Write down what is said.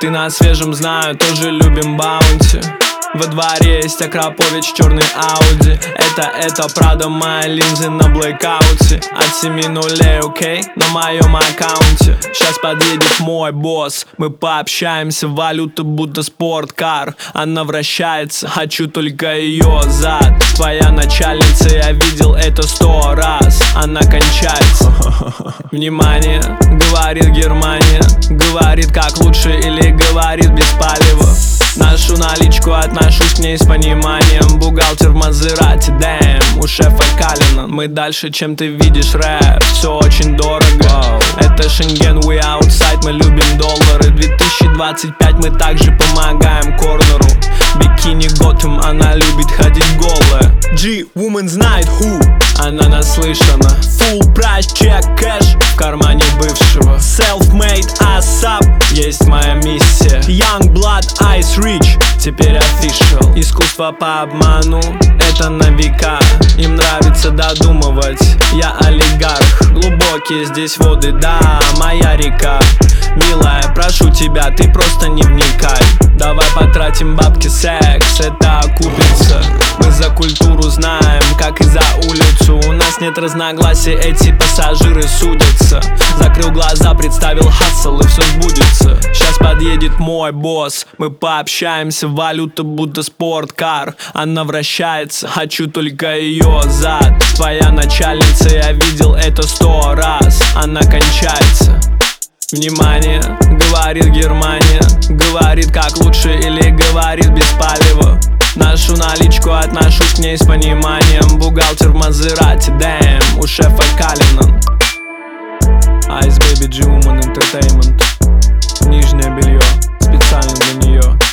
Ты на свежем, знаю, тоже любим баунти. Во дворе есть Акрапович, черный Ауди. Это Прада, мои линзы на блэкауте. От 7 нулей, окей, на моем аккаунте. Сейчас подъедет мой босс, мы пообщаемся. Валюта будто спорткар, она вращается, хочу только ее зад. Твоя начальница, я видел это 100 раз, она кончается. Внимание, говорит Германия. Говорит как лучше или говорит без палева. Нашу наличку отношусь к ней с пониманием. Бухгалтер в Мазерати, дэм, у шефа Калина. Мы дальше, чем ты видишь рэп, все очень дорого. Это Шенген, we outside, мы любим доллары. 2025, мы также помогаем корнеру. Бикини Готэм, она любит ходить голая. G-Woman знает who, она наслышана. Full прайс, чек, кэш в кармане бывшего. Self-made, ASAP, есть моя миссия. Young Blood, Ice Rich, теперь official. Искусство по обману, это на века. Им нравится додумывать, я олигарх. Глубокие здесь воды, да, моя река. Милая, прошу тебя, ты просто не вникай. Давай потратим бабки, секс, это окупится. Мы за культуру знаем, как и за улицу. У нас нет разногласий, эти пассажиры судятся. Закрыл глаза, представил хассел, и все сбудется. Сейчас подъедет мой босс, мы пообщаемся. Валюта будто спорткар, она вращается, хочу только ее зад. Твоя начальница, я видел это 100 раз, она кончается. Внимание, говорит Германия. Говорит как лучше или говорит без палева. Нашу наличку отношусь к ней с пониманием. Бухгалтер в Мазерати, дэм, у шефа Калина. Ice Baby, G-Woman Entertainment. Нижнее белье специально для нее.